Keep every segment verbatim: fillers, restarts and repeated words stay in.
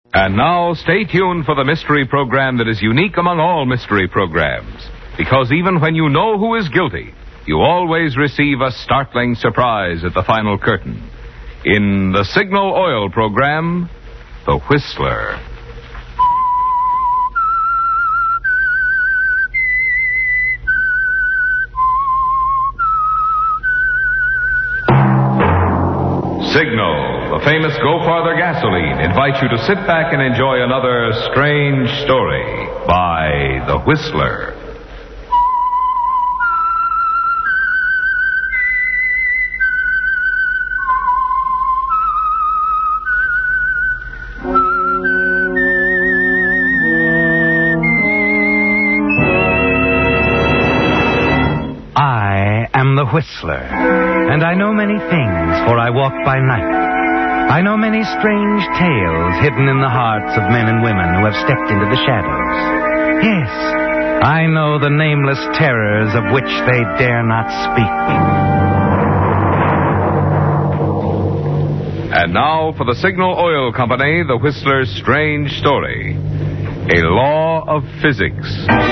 And now, stay tuned for the mystery program that is unique among all mystery programs. Because even when you know who is guilty, you always receive a startling surprise at the final curtain. In the Signal Oil program, The Whistler. Signal, the famous Go Farther gasoline, invites you to sit back and enjoy another strange story by The Whistler. I am the Whistler, and I know many things, for I walk by night. I know many strange tales hidden in the hearts of men and women who have stepped into the shadows. Yes, I know the nameless terrors of which they dare not speak. And now for the Signal Oil Company, The Whistler's strange story. A law of physics.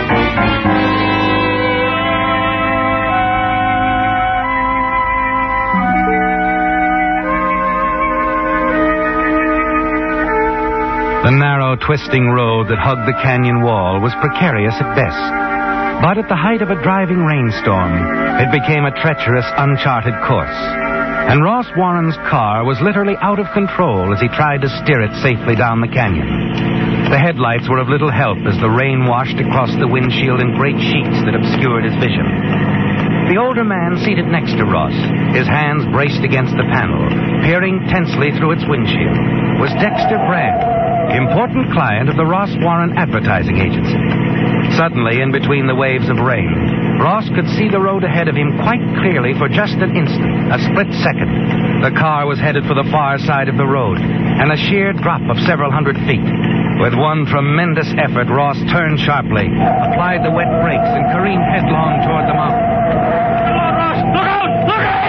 The narrow, twisting road that hugged the canyon wall was precarious at best. But at the height of a driving rainstorm, it became a treacherous, uncharted course. And Ross Warren's car was literally out of control as he tried to steer it safely down the canyon. The headlights were of little help as the rain washed across the windshield in great sheets that obscured his vision. The older man seated next to Ross, his hands braced against the panel, peering tensely through its windshield, was Dexter Brand, important client of the Ross Warren Advertising Agency. Suddenly, in between the waves of rain, Ross could see the road ahead of him quite clearly for just an instant, a split second. The car was headed for the far side of the road, and a sheer drop of several hundred feet. With one tremendous effort, Ross turned sharply, applied the wet brakes, and careened headlong toward the mountain. Come on, Ross! Look out! Look out!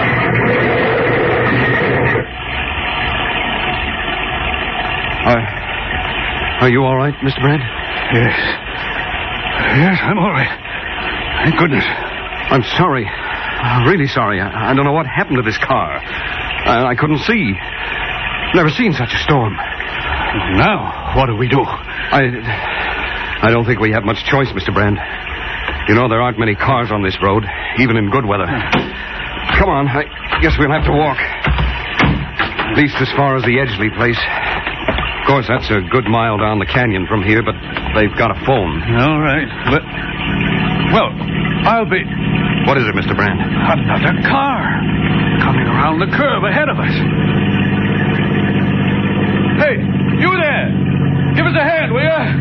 Uh... Are you all right, Mister Brand? Yes. Yes, I'm all right. Thank goodness. I'm sorry. I'm really sorry. I, I don't know what happened to this car. I, I couldn't see. Never seen such a storm. Now, what do we do? I... I don't think we have much choice, Mister Brand. You know, there aren't many cars on this road, even in good weather. Come on. I guess we'll have to walk. At least as far as the Edgeley place. Of course, that's a good mile down the canyon from here, but they've got a phone. All right. But, well, I'll be... What is it, Mister Brand? Another car coming around the curve ahead of us. Hey, you there! Give us a hand, will you?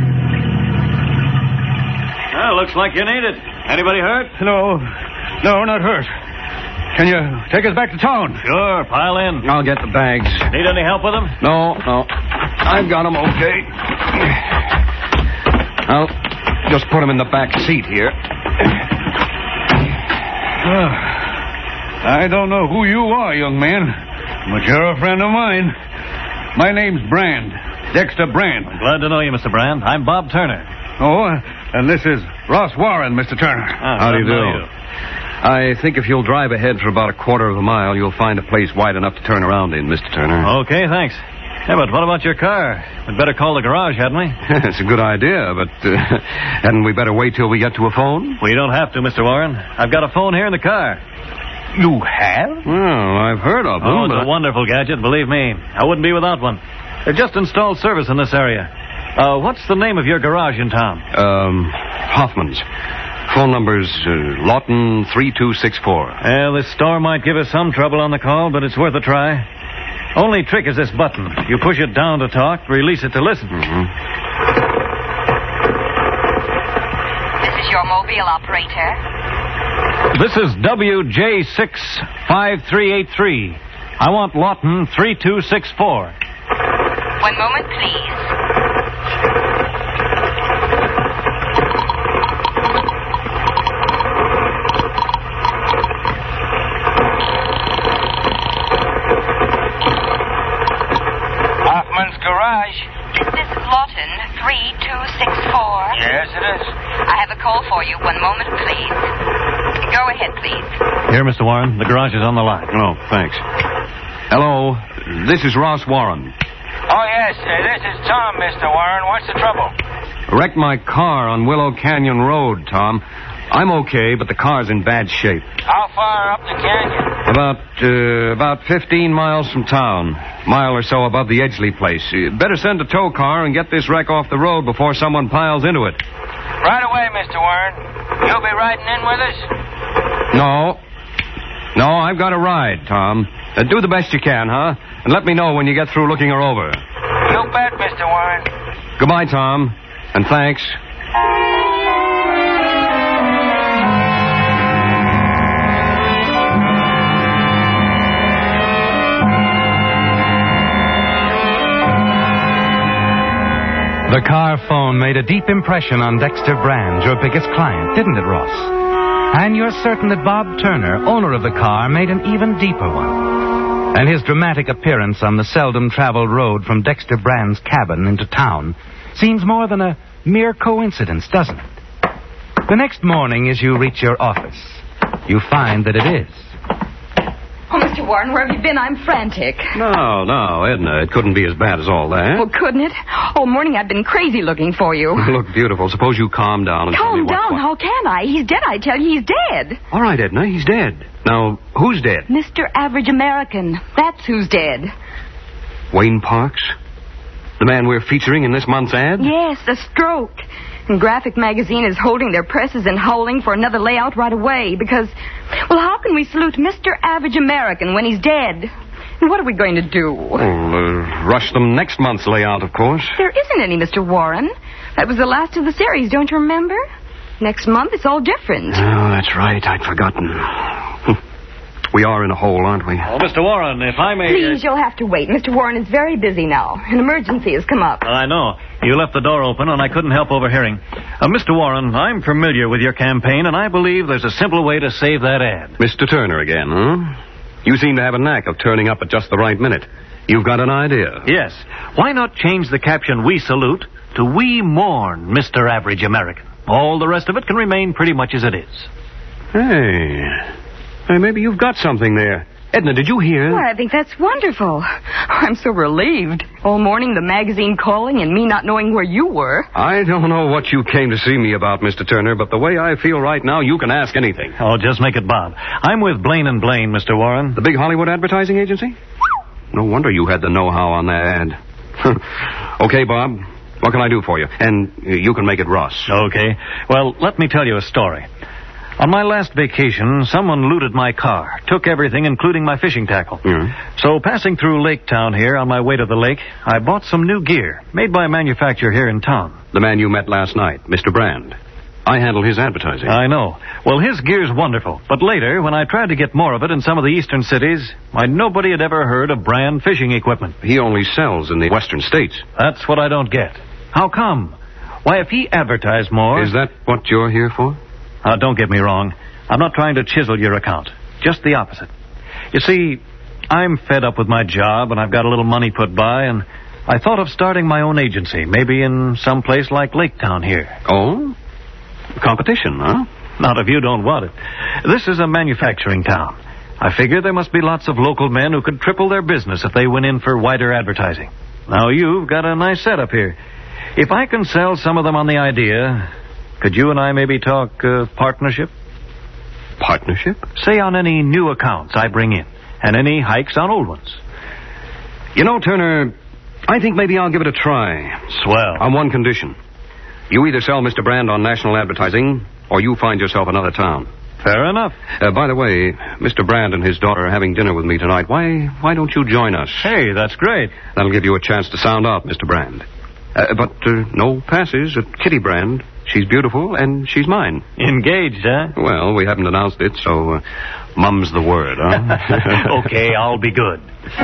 Well, looks like you need it. Anybody hurt? No. No, not hurt. Can you take us back to town? Sure, pile in. I'll get the bags. Need any help with them? No, no. I've got them okay. I'll just put them in the back seat here. Uh, I don't know who you are, young man, but you're a friend of mine. My name's Brand, Dexter Brand. I'm glad to know you, Mister Brand. I'm Bob Turner. Oh, and this is Ross Warren, Mister Turner. Ah, How do you do? you? I think if you'll drive ahead for about a quarter of a mile, you'll find a place wide enough to turn around in, Mister Turner. Okay, thanks. Yeah, but what about your car? We'd better call the garage, hadn't we? It's a good idea, but uh, hadn't we better wait till we get to a phone? We don't have to, Mister Warren. I've got a phone here in the car. You have? Well, I've heard of them. Oh, it's but... a wonderful gadget, believe me. I wouldn't be without one. They've just installed service in this area. Uh, what's the name of your garage in town? Um, Hoffman's. Phone number's uh, Lawton three two six four. Well, this storm might give us some trouble on the call, but it's worth a try. Only trick is this button. You push it down to talk, release it to listen. Mm-hmm. This is your mobile operator. This is W J six five three eight three. I want Lawton three two six four. One moment, please. Hoffman's Garage. Is this Lawton three two six four? Yes, it is. I have a call for you. One moment, please. Go ahead, please. Here, Mister Warren. The garage is on the line. Oh, thanks. Hello. This is Ross Warren. Oh, yes. Uh, this is Tom, Mister Warren. What's the trouble? Wrecked my car on Willow Canyon Road, Tom. I'm okay, but the car's in bad shape. How far up the canyon? About, uh, about fifteen miles from town. Mile or so above the Edgley place. You better send a tow car and get this wreck off the road before someone piles into it. Right away, Mister Warren. You'll be riding in with us? No. No, I've got a ride, Tom. Uh, do the best you can, huh? And let me know when you get through looking her over. You bet, Mister Warren. Goodbye, Tom. And thanks. The car phone made a deep impression on Dexter Brand, your biggest client, didn't it, Ross? And you're certain that Bob Turner, owner of the car, made an even deeper one. And his dramatic appearance on the seldom-traveled road from Dexter Brand's cabin into town seems more than a mere coincidence, doesn't it? The next morning, as you reach your office, you find that it is. Oh, Mister Warren, where have you been? I'm frantic. No, no, Edna, it couldn't be as bad as all that. Well, couldn't it? All morning I've been crazy looking for you. You look beautiful. Suppose you calm down and tell me Calm what... down? what- How can I? He's dead, I tell you. He's dead. All right, Edna, he's dead. Now, who's dead? Mister Average American. That's who's dead. Wayne Parks? The man we're featuring in this month's ad? Yes, a stroke. And Graphic Magazine is holding their presses and howling for another layout right away because, well, how can we salute Mister Average American when he's dead? And what are we going to do? Well, uh, rush them next month's layout, of course. There isn't any, Mister Warren. That was the last of the series, don't you remember? Next month, it's all different. Oh, that's right. I'd forgotten. We are in a hole, aren't we? Oh, Mister Warren, if I may... Please, you'll have to wait. Mister Warren is very busy now. An emergency has come up. I know. You left the door open, and I couldn't help overhearing. Uh, Mister Warren, I'm familiar with your campaign, and I believe there's a simple way to save that ad. Mister Turner again, huh? You seem to have a knack of turning up at just the right minute. You've got an idea. Yes. Why not change the caption, "We salute," to "We mourn Mister Average American"? All the rest of it can remain pretty much as it is. Hey... Hey, maybe you've got something there. Edna, did you hear? Why, I think that's wonderful. I'm so relieved. All morning, the magazine calling and me not knowing where you were. I don't know what you came to see me about, Mister Turner, but the way I feel right now, you can ask anything. Oh, just make it Bob. I'm with Blaine and Blaine, Mister Warren. The big Hollywood advertising agency? No wonder you had the know-how on that ad. Okay, Bob. What can I do for you? And uh, you can make it Ross. Okay. Well, let me tell you a story. On my last vacation, someone looted my car, took everything, including my fishing tackle. Yeah. So, passing through Lake Town here on my way to the lake, I bought some new gear, made by a manufacturer here in town. The man you met last night, Mister Brand. I handle his advertising. I know. Well, his gear's wonderful. But later, when I tried to get more of it in some of the eastern cities, why, nobody had ever heard of Brand fishing equipment. He only sells in the western states. That's what I don't get. How come? Why, if he advertised more... Is that what you're here for? Uh, don't get me wrong. I'm not trying to chisel your account. Just the opposite. You see, I'm fed up with my job, and I've got a little money put by, and I thought of starting my own agency, maybe in some place like Lake Town here. Oh? Competition, huh? Not if you don't want it. This is a manufacturing town. I figure there must be lots of local men who could triple their business if they went in for wider advertising. Now, you've got a nice setup here. If I can sell some of them on the idea... Could you and I maybe talk uh, partnership? Partnership? Say on any new accounts I bring in, and any hikes on old ones. You know, Turner, I think maybe I'll give it a try. Swell. On one condition. You either sell Mister Brand on national advertising, or you find yourself another town. Fair enough. Uh, by the way, Mister Brand and his daughter are having dinner with me tonight. Why, why don't you join us? Hey, that's great. That'll give you a chance to sound out, Mister Brand. Uh, but uh, no passes at Kitty Brand. She's beautiful, and she's mine. Engaged, huh? Well, we haven't announced it, so uh, mum's the word, huh? Okay, I'll be good.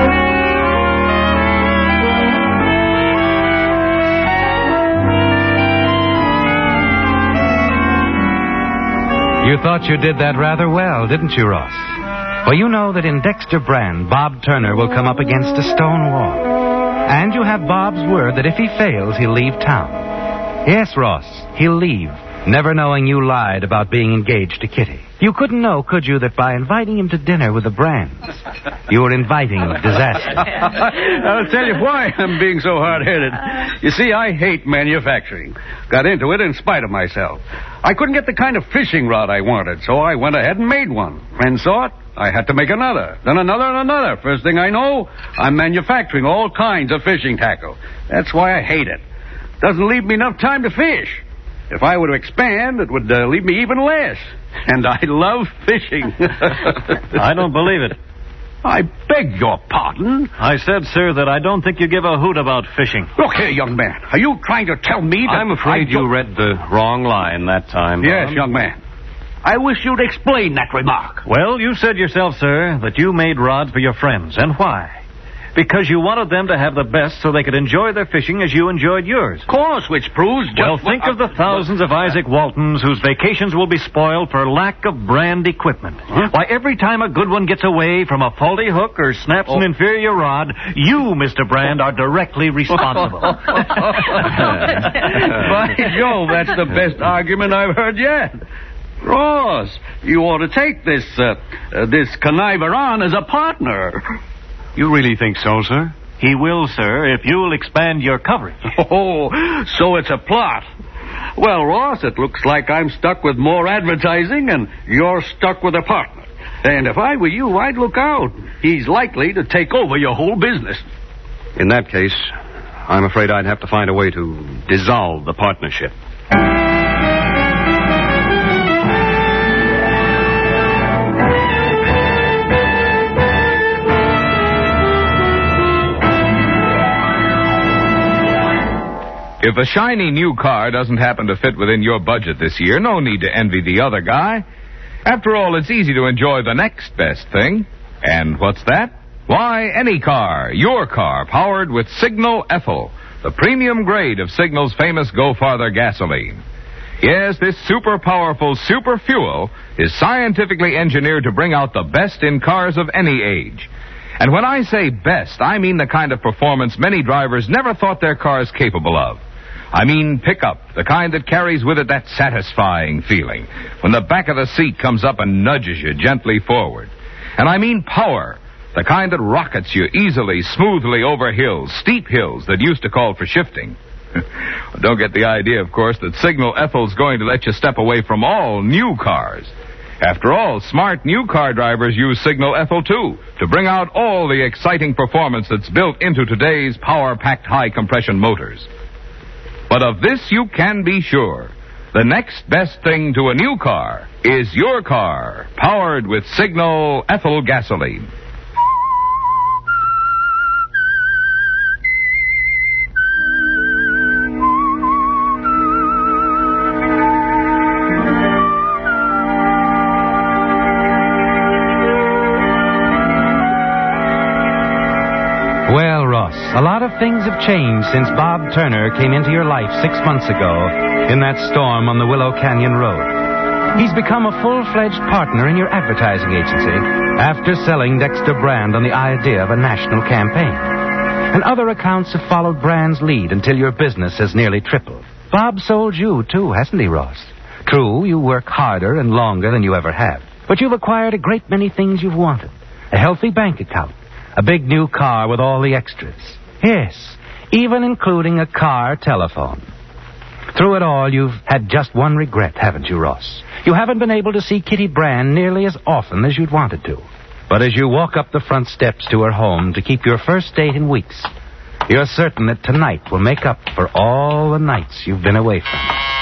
You thought you did that rather well, didn't you, Ross? Well, you know that in Dexter Brand, Bob Turner will come up against a stone wall. And you have Bob's word that if he fails, he'll leave town. Yes, Ross, he'll leave, never knowing you lied about being engaged to Kitty. You couldn't know, could you, that by inviting him to dinner with the Brands, you were inviting disaster? I'll tell you why I'm being so hard-headed. You see, I hate manufacturing. Got into it in spite of myself. I couldn't get the kind of fishing rod I wanted, so I went ahead and made one. Friends saw it. I had to make another, then another and another. First thing I know, I'm manufacturing all kinds of fishing tackle. That's why I hate it. Doesn't leave me enough time to fish. If I were to expand, it would uh, leave me even less. And I love fishing. I don't believe it. I beg your pardon? I said, sir, that I don't think you give a hoot about fishing. Look here, young man. Are you trying to tell me that... I'm afraid you read the wrong line that time, Bob. Yes, young man. I wish you'd explain that remark. Well, you said yourself, sir, that you made rods for your friends. And why? Because you wanted them to have the best so they could enjoy their fishing as you enjoyed yours. Of course, which proves just... Well, think what, of the thousands of Isaac Waltons whose vacations will be spoiled for lack of brand equipment. Huh? Why, every time a good one gets away from a faulty hook or snaps Oh. an inferior rod, you, Mister Brand, are directly responsible. By Jove, that's the best argument I've heard yet. Ross, you ought to take this, uh, uh, this conniver on as a partner. You really think so, sir? He will, sir, if you'll expand your coverage. Oh, so it's a plot. Well, Ross, it looks like I'm stuck with more advertising and you're stuck with a partner. And if I were you, I'd look out. He's likely to take over your whole business. In that case, I'm afraid I'd have to find a way to dissolve the partnership. If a shiny new car doesn't happen to fit within your budget this year, no need to envy the other guy. After all, it's easy to enjoy the next best thing. And what's that? Why, any car, your car, powered with Signal Ethyl, the premium grade of Signal's famous Go Farther gasoline. Yes, this super powerful super fuel is scientifically engineered to bring out the best in cars of any age. And when I say best, I mean the kind of performance many drivers never thought their cars capable of. I mean pickup, the kind that carries with it that satisfying feeling when the back of the seat comes up and nudges you gently forward. And I mean power, the kind that rockets you easily, smoothly over hills, steep hills that used to call for shifting. Don't get the idea, of course, that Signal Ethyl's going to let you step away from all new cars. After all, smart new car drivers use Signal Ethyl, too, to bring out all the exciting performance that's built into today's power-packed high-compression motors. But of this you can be sure. The next best thing to a new car is your car, powered with Signal Ethyl gasoline. Well, Ross, a lot of things have changed since Bob Turner came into your life six months ago in that storm on the Willow Canyon Road. He's become a full-fledged partner in your advertising agency after selling Dexter Brand on the idea of a national campaign. And other accounts have followed Brand's lead until your business has nearly tripled. Bob sold you, too, hasn't he, Ross? True, you work harder and longer than you ever have. But you've acquired a great many things you've wanted. A healthy bank account. A big new car with all the extras. Yes, even including a car telephone. Through it all, you've had just one regret, haven't you, Ross? You haven't been able to see Kitty Brand nearly as often as you'd wanted to. But as you walk up the front steps to her home to keep your first date in weeks, you're certain that tonight will make up for all the nights you've been away from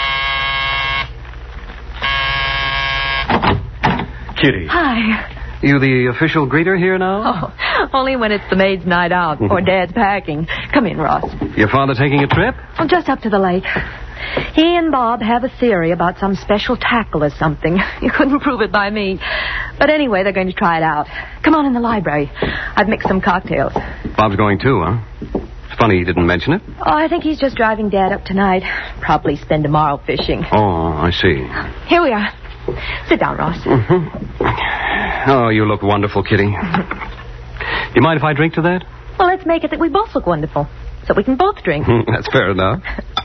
her. Kitty. Hi. You the official greeter here now? Oh, only when it's the maid's night out or Dad's packing. Come in, Ross. Your father taking a trip? Oh, just up to the lake. He and Bob have a theory about some special tackle or something. You couldn't prove it by me. But anyway, they're going to try it out. Come on in the library. I've mixed some cocktails. Bob's going too, huh? It's funny he didn't mention it. Oh, I think he's just driving Dad up tonight. Probably spend tomorrow fishing. Oh, I see. Here we are. Sit down, Ross. Mm-hmm. Oh, you look wonderful, Kitty. You mind if I drink to that? Well, let's make it that we both look wonderful, so we can both drink. That's fair enough.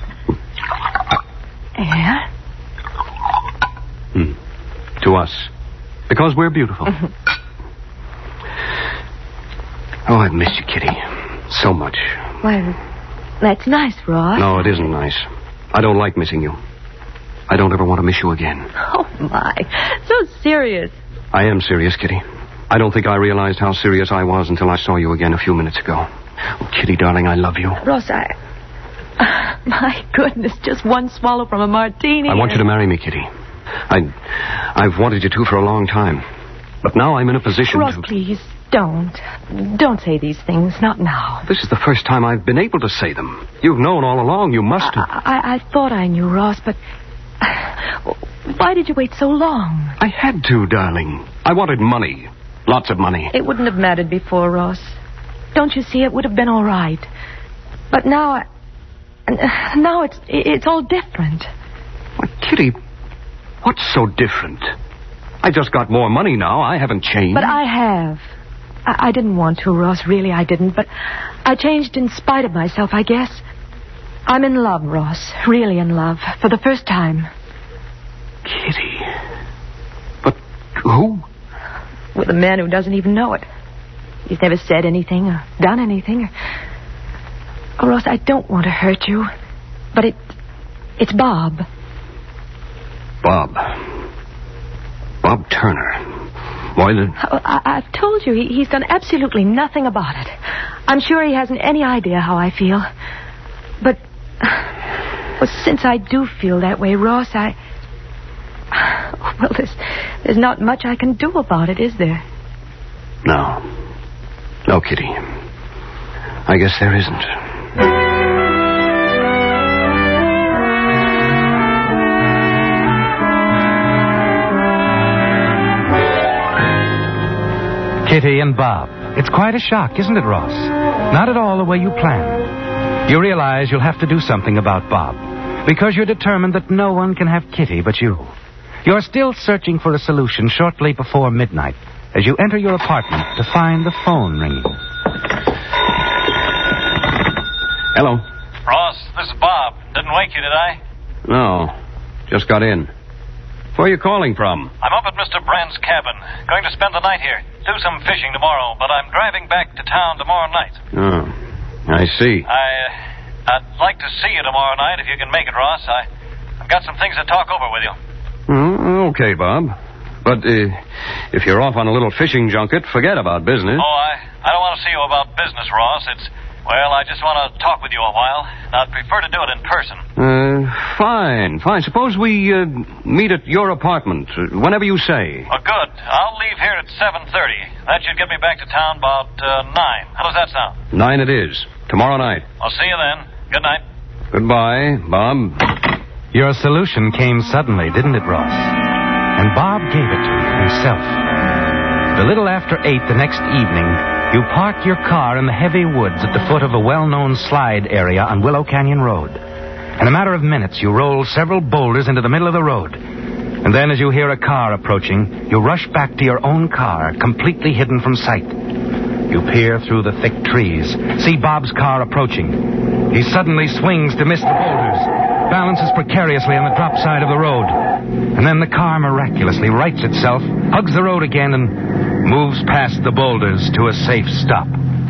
Yeah? Hmm. To us. Because we're beautiful. Oh, I've missed you, Kitty. So much. Well, that's nice, Ross. No, it isn't nice. I don't like missing you. I don't ever want to miss you again. Oh, my. So serious. I am serious, Kitty. I don't think I realized how serious I was until I saw you again a few minutes ago. Oh, Kitty, darling, I love you. Ross, I... My goodness, just one swallow from a martini. I want you to marry me, Kitty. I... I've wanted you to for a long time. But now I'm in a position Ross, to... please, don't. Don't say these things. Not now. This is the first time I've been able to say them. You've known all along. You must have... I, I, I thought I knew, Ross, but... Why did you wait so long? I had to, darling. I wanted money. Lots of money. It wouldn't have mattered before, Ross. Don't you see? It would have been all right. But now I... Now it's it's all different. Why, Kitty, what's so different? I just got more money now. I haven't changed. But I have. I, I didn't want to, Ross. Really, I didn't. But I changed in spite of myself, I guess. I'm in love, Ross. Really in love. For the first time. Kitty. But who? With a man who doesn't even know it. He's never said anything or done anything. Oh, Ross, I don't want to hurt you. But it... It's Bob. Bob. Bob Turner. Why the... Oh, I, I've told you, he, he's done absolutely nothing about it. I'm sure he hasn't any idea how I feel. But... Well, since I do feel that way, Ross, I... Well, there's, there's not much I can do about it, is there? No. No, Kitty. I guess there isn't. Kitty and Bob. It's quite a shock, isn't it, Ross? Not at all the way you planned. You realize you'll have to do something about Bob, because you're determined that no one can have Kitty but you. You're still searching for a solution shortly before midnight as you enter your apartment to find the phone ringing. Hello. Ross, this is Bob. Didn't wake you, did I? No. Just got in. Where are you calling from? I'm up at Mister Brand's cabin. Going to spend the night here. Do some fishing tomorrow, but I'm driving back to town tomorrow night. Oh, I see. I, uh, I'd like to see you tomorrow night if you can make it, Ross. I, I've got some things to talk over with you. Oh, okay, Bob. But uh, if you're off on a little fishing junket, forget about business. Oh, I, I don't want to see you about business, Ross. It's, well, I just want to talk with you a while. I'd prefer to do it in person. Uh, fine, fine. Suppose we uh, meet at your apartment, uh, whenever you say. Well, good. I'll leave here at seven thirty. That should get me back to town about uh, nine. How does that sound? Nine it is. Tomorrow night. I'll see you then. Good night. Goodbye, Bob. Your solution came suddenly, didn't it, Ross? And Bob gave it to you himself. A little after eight the next evening, you park your car in the heavy woods at the foot of a well-known slide area on Willow Canyon Road. In a matter of minutes, you roll several boulders into the middle of the road. And then as you hear a car approaching, you rush back to your own car, completely hidden from sight. You peer through the thick trees, see Bob's car approaching. He suddenly swings to miss the boulders, balances precariously on the drop side of the road. And then the car miraculously rights itself, hugs the road again, and moves past the boulders to a safe stop.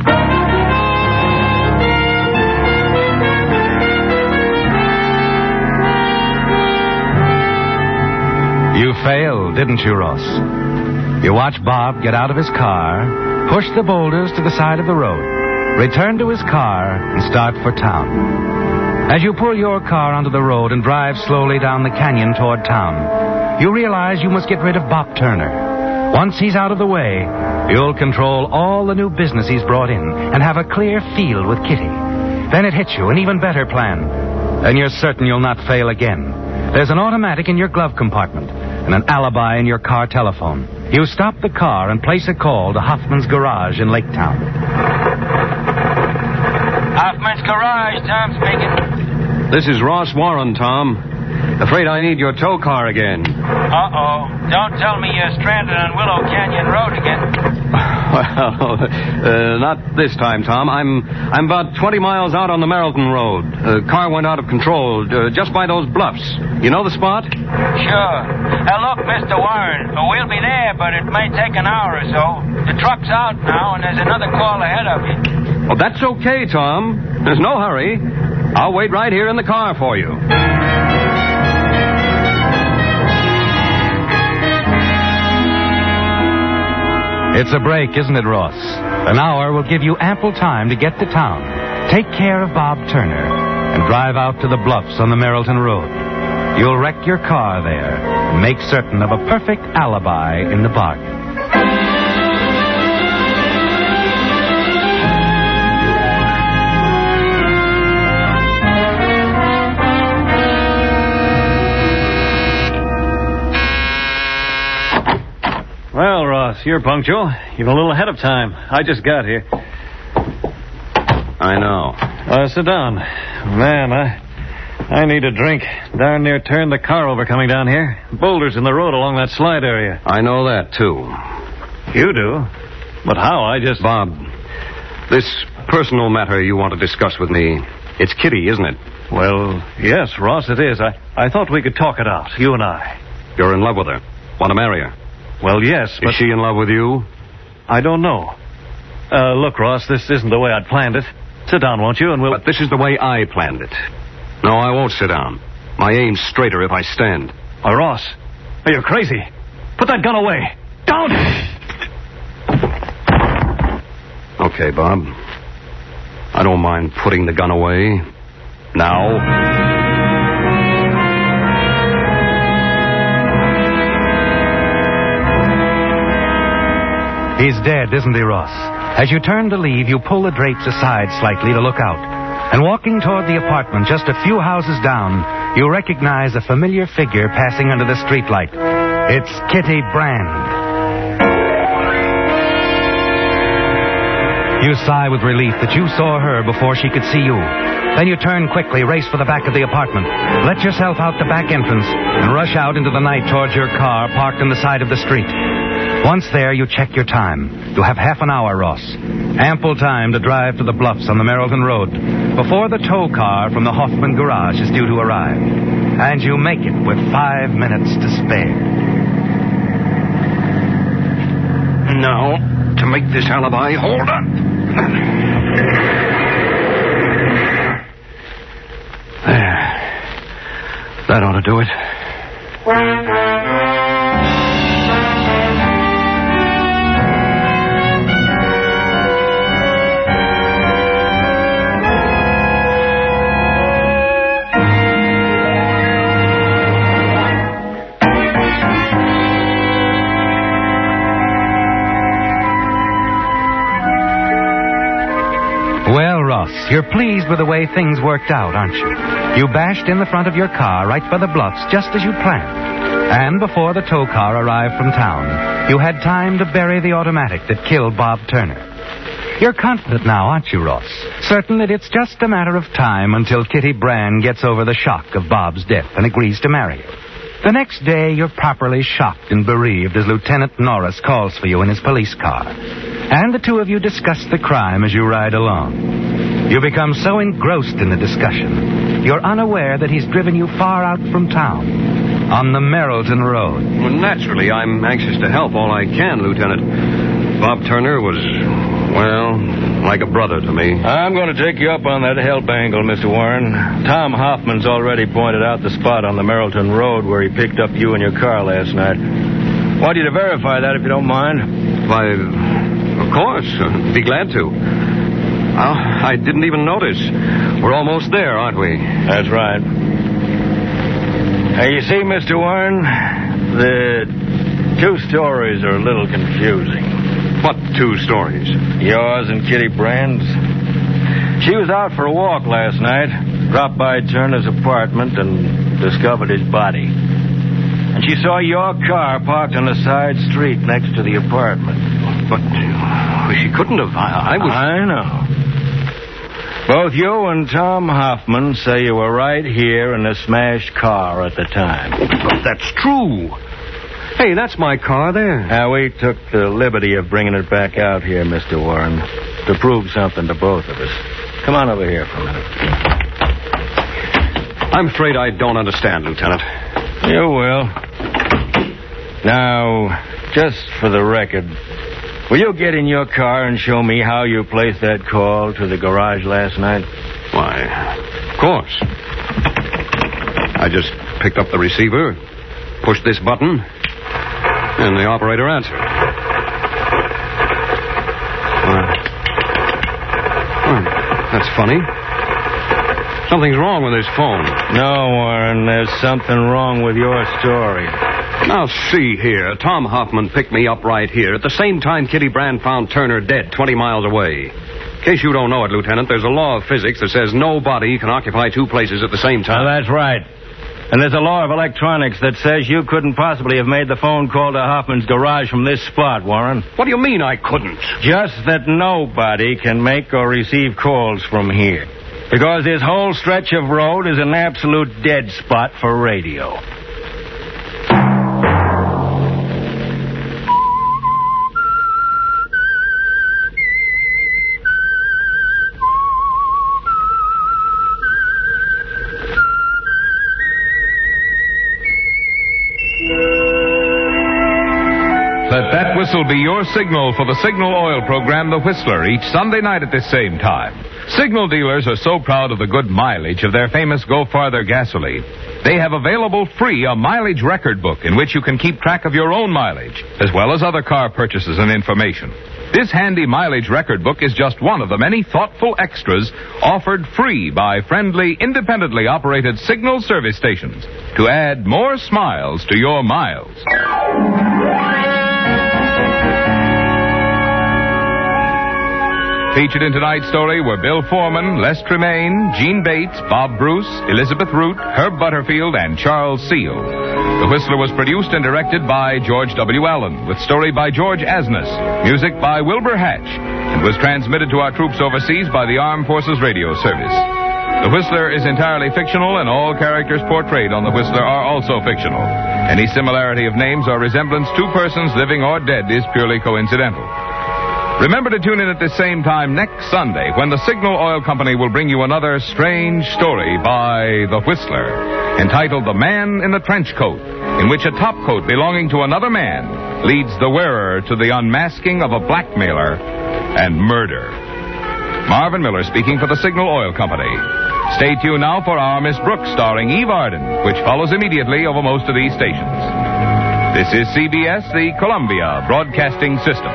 You failed, didn't you, Ross? You watch Bob get out of his car, push the boulders to the side of the road, return to his car, and start for town. As you pull your car onto the road and drive slowly down the canyon toward town, you realize you must get rid of Bob Turner. Once he's out of the way, you'll control all the new business he's brought in and have a clear field with Kitty. Then it hits you an even better plan. Then you're certain you'll not fail again. There's an automatic in your glove compartment and an alibi in your car telephone. You stop the car and place a call to Hoffman's Garage in Lake Town. Hoffman's Garage, Tom speaking. This is Ross Warren, Tom. Afraid I need your tow car again. Uh-oh. Don't tell me you're stranded on Willow Canyon Road again. Well, uh, not this time, Tom. I'm I'm about twenty miles out on the Merrilton Road. The car went out of control uh, just by those bluffs. You know the spot? Sure. Now, look, Mister Warren, we'll be there, but it may take an hour or so. The truck's out now, and there's another call ahead of you. Well, that's okay, Tom. There's no hurry. I'll wait right here in the car for you. It's a break, isn't it, Ross? An hour will give you ample time to get to town, take care of Bob Turner, and drive out to the bluffs on the Merrilton Road. You'll wreck your car there and make certain of a perfect alibi in the bargain. Well, Ross, you're punctual. You're a little ahead of time. I just got here. I know. Uh, sit down. Man, I I need a drink. Darn near turned the car over coming down here. Boulders in the road along that slide area. I know that, too. You do? But how? I just... Bob, this personal matter you want to discuss with me, it's Kitty, isn't it? Well, yes, Ross, it is. I, I thought we could talk it out, you and I. You're in love with her. Want to marry her? Well, yes, but... Is she in love with you? I don't know. Uh, look, Ross, this isn't the way I'd planned it. Sit down, won't you, and we'll... But this is the way I planned it. No, I won't sit down. My aim's straighter if I stand. Oh, Ross, are you crazy? Put that gun away. Don't! Okay, Bob. I don't mind putting the gun away. Now. He's dead, isn't he, Ross? As you turn to leave, you pull the drapes aside slightly to look out. And walking toward the apartment just a few houses down, you recognize a familiar figure passing under the streetlight. It's Kitty Brand. You sigh with relief that you saw her before she could see you. Then you turn quickly, race for the back of the apartment, let yourself out the back entrance, and rush out into the night towards your car parked on the side of the street. Once there, you check your time. You have half an hour, Ross. Ample time to drive to the bluffs on the Merrilton Road before the tow car from the Hoffman garage is due to arrive. And you make it with five minutes to spare. Now, to make this alibi hold up. There. That ought to do it. You're pleased with the way things worked out, aren't you? You bashed in the front of your car right by the bluffs just as you planned. And before the tow car arrived from town, you had time to bury the automatic that killed Bob Turner. You're confident now, aren't you, Ross? Certain that it's just a matter of time until Kitty Brand gets over the shock of Bob's death and agrees to marry you. The next day, you're properly shocked and bereaved as Lieutenant Norris calls for you in his police car. And the two of you discuss the crime as you ride along. You become so engrossed in the discussion, you're unaware that he's driven you far out from town, on the Merrilton Road. Well, naturally, I'm anxious to help all I can, Lieutenant. Bob Turner was, well, like a brother to me. I'm going to take you up on that help angle, Mister Warren. Tom Hoffman's already pointed out the spot on the Merrilton Road where he picked up you in your car last night. Want you to verify that, if you don't mind. Why, of course. I'd be glad to. Oh, I didn't even notice. We're almost there, aren't we? That's right. Now, you see, Mister Warren, the two stories are a little confusing. What two stories? Yours and Kitty Brand's. She was out for a walk last night, dropped by Turner's apartment, and discovered his body. And she saw your car parked on the side street next to the apartment. But uh, she couldn't have. I, I was... I know. Both you and Tom Hoffman say you were right here in the smashed car at the time. But that's true. Hey, that's my car there. Now, we took the liberty of bringing it back out here, Mister Warren, to prove something to both of us. Come on over here for a minute. I'm afraid I don't understand, Lieutenant. You will. Now, just for the record, will you get in your car and show me how you placed that call to the garage last night? Why, of course. I just picked up the receiver, pushed this button, and the operator answered. Uh, oh, that's funny. Something's wrong with his phone. No, Warren, there's something wrong with your story. Now, see here. Tom Hoffman picked me up right here at the same time Kitty Brand found Turner dead twenty miles away. In case you don't know it, Lieutenant, there's a law of physics that says no body can occupy two places at the same time. Well, that's right. And there's a law of electronics that says you couldn't possibly have made the phone call to Hoffman's garage from this spot, Warren. What do you mean I couldn't? Just that nobody can make or receive calls from here. Because this whole stretch of road is an absolute dead spot for radio. Let that whistle be your signal for the Signal Oil program, The Whistler, each Sunday night at this same time. Signal dealers are so proud of the good mileage of their famous Go Farther gasoline. They have available free a mileage record book in which you can keep track of your own mileage, as well as other car purchases and information. This handy mileage record book is just one of the many thoughtful extras offered free by friendly, independently operated Signal service stations to add more smiles to your miles. Featured in tonight's story were Bill Foreman, Les Tremaine, Gene Bates, Bob Bruce, Elizabeth Root, Herb Butterfield, and Charles Seal. The Whistler was produced and directed by George W. Allen, with story by George Asness, music by Wilbur Hatch, and was transmitted to our troops overseas by the Armed Forces Radio Service. The Whistler is entirely fictional, and all characters portrayed on The Whistler are also fictional. Any similarity of names or resemblance to persons living or dead is purely coincidental. Remember to tune in at the same time next Sunday when the Signal Oil Company will bring you another strange story by The Whistler, entitled The Man in the Trench Coat, in which a topcoat belonging to another man leads the wearer to the unmasking of a blackmailer and murder. Marvin Miller speaking for the Signal Oil Company. Stay tuned now for our Miss Brooks starring Eve Arden, which follows immediately over most of these stations. This is C B S, the Columbia Broadcasting System.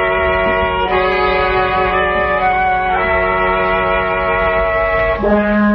Wow.